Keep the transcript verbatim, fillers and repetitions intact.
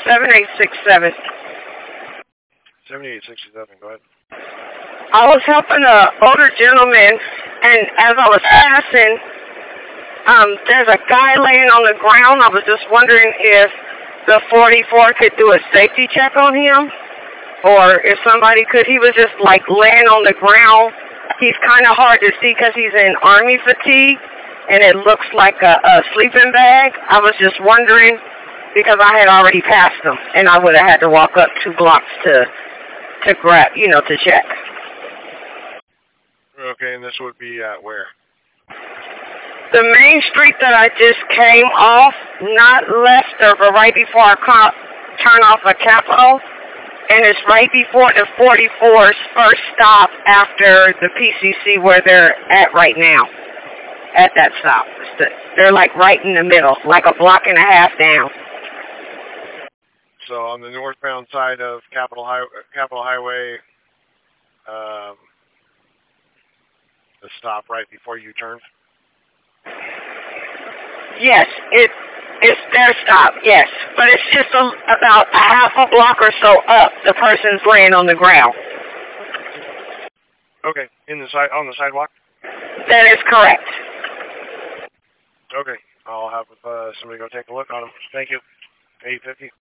seven eight six seven. seventy-eight sixty-seven, go ahead. I was helping an older gentleman, and as I was passing, um, there's a guy laying on the ground. I was just wondering if the forty-four could do a safety check on him, or if somebody could. He was just like laying on the ground. He's kind of hard to see because he's in army fatigue, and it looks like a, a sleeping bag. I was just wondering, because I had already passed him, and I would have had to walk up two blocks to to grab, you know, to check. Okay, and this would be at where? The main street that I just came off, not left or but right before I co- turn off a Capitol, and it's right before the forty-four's first stop after the P C C where they're at right now, at that stop. They're like right in the middle, like a block and a half down. So on the northbound side of Capitol High, Capitol Highway, um, the stop right before you turn? Yes, it it's their stop, yes. But it's just a, about a half a block or so up. The person's laying on the ground. Okay, in the side on the sidewalk? That is correct. Okay, I'll have uh, somebody go take a look on them. Thank you. eight fifty.